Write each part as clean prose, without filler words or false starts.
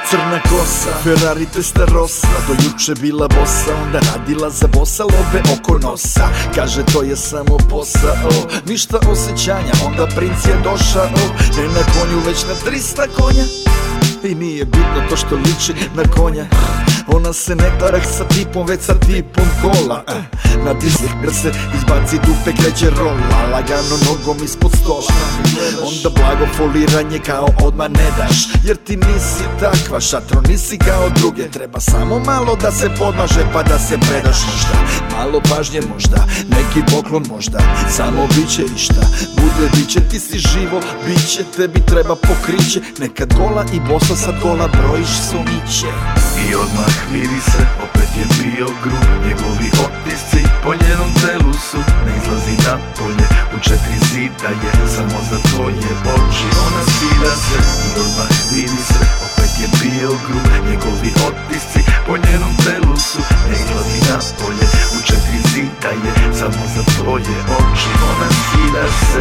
crna kosa, Ferrari Testarossa. Do juče bila bossa, onda radila za bossa, love oko nosa. Kaže to je samo posao, ništa osjećanja, onda princ je došao. Ne na konju, već na 300 konja. I nije bitno to što liči na konja. Ona se ne tarak sa tipom, već sa tipom kola. Na dislik kad se izbaci dupe kreće rola, lagano nogom ispod stola. Onda blago foliranje kao odmah ne daš, jer ti nisi takva, šatro nisi kao druge. Treba samo malo da se podmaže pa da se predaš. Možda malo pažnje, možda neki poklon, možda samo biće i šta bude biće. Ti si živo biće, tebi treba pokriće. Nekad gola i bosa, sad gola brojiš sumiće. I odmah vidi se, opet je bio grub. Njegovi otisci po njenom telu su. Ne izlazi napolje, u 4 zida je. Samo za tvoje oči ona skida se. I odmah vidi se, opet je bio grub. Njegovi otisci po njenom telu su. Ne izlazi napolje, u 4 zida je. Samo za tvoje oči ona skida se.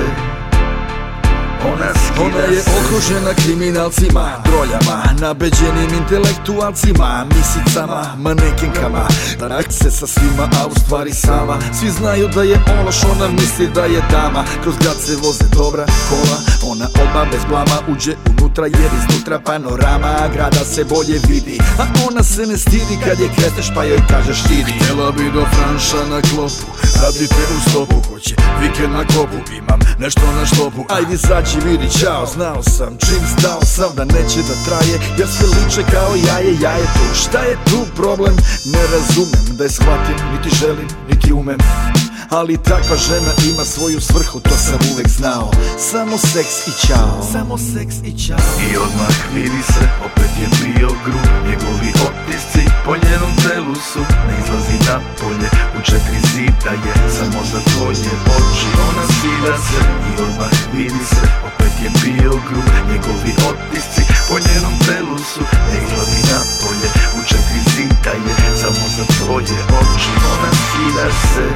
Ona je okružena kriminalcima, droljama, nabeđenim intelektualcima, misicama, manekenkama. Trak se sa svima, a u stvari sama. Svi znaju da je ološ, ona misli da je dama. Kroz grad se voze dobra kola, ona odmah bez blama uđe unutra, jer iznutra panorama grada se bolje vidi. A ona se ne stidi kad je kreteš pa joj kažeš idi. Htjela bi do Franša na klopu, radite u stopu, hoće vikend na kopu, imam nešto na štopu. Ajde izađi vidi, čao, znao sam čim stao sam da neće da traje, jer sve liče kao jaje tu. Šta je tu problem? Ne razumem da je shvatim, niti želim, niti umem. Ali takva žena ima svoju svrhu, to sam uvek znao. Samo seks i čao, samo seks i čao. I odmah vidi se, opet je bio grub. Njegovi otisci po njenom telu su. Ne izlazi napolje, u 4 zida je. Samo za tvoje oči ona skida se. I odmah vidi se, opet je bio grub. Njegovi otisci po njenom telu su. Ne izlazi napolje, u 4 zida je. Samo za tvoje oči ona skida se.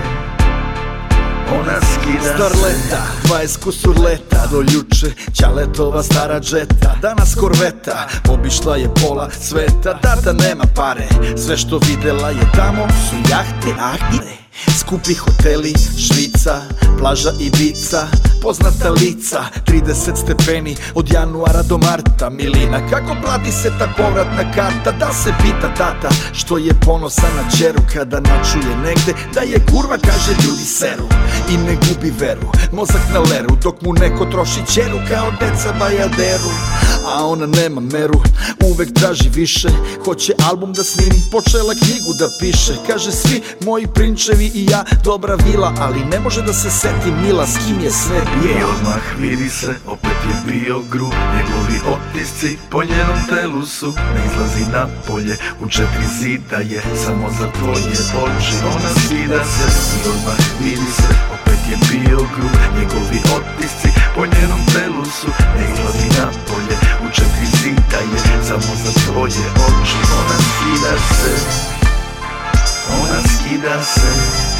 Starleta, 20 kusur leta, do juče Ćaletova stara džeta, danas korveta, obišla je pola sveta. Tata nema pare, sve što videla je tamo su jahte, ahte, skupi hoteli, Švica, plaža Ibiza, poznata lica, 30 stepeni od januara do marta. Milina, kako plati se ta povratna karta? Da se pita tata, što je ponosa na čeru kada načuje negde da je kurva, kaže ljudi seru. I ne gubi veru, mozak na leru, dok mu neko troši ćeru kao deca bajaderu. A ona nema meru, uvek traži više, hoće album da snimi, počela knjigu da piše. Kaže svi moji prinčevi i ja, dobra vila, ali ne može da se seti mila s kim je sve bio. I odmah vidi se, opet je bio grub. Njegovi otisci po njenom telu su. Ne izlazi napolje, u 4 zida je. Samo za tvoje oči ona skida se. I odmah vidi se, opet je bio grub. Njegovi otisci po njenom telu su. Ne izlazi napolje, u 4 zida je. Samo za tvoje oči ona skida se. Ona skida se.